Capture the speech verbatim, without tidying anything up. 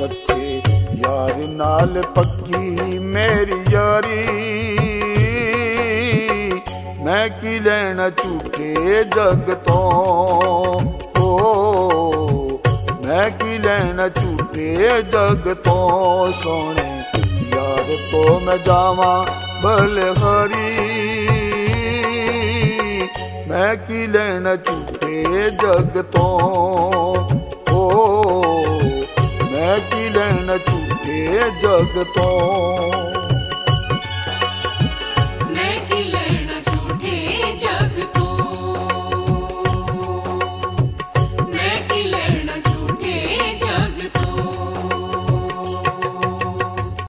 सच्चे यार नाल पक्की मेरी यारी, मैं की लेना झूठे जग तो, ओ मैं की लेना झूठे जग तो। सोने यार तो मैं जावा बलिहारी, मैं की लेना झूठे जग तो, ओ मैं की लेना झूठे जग तो।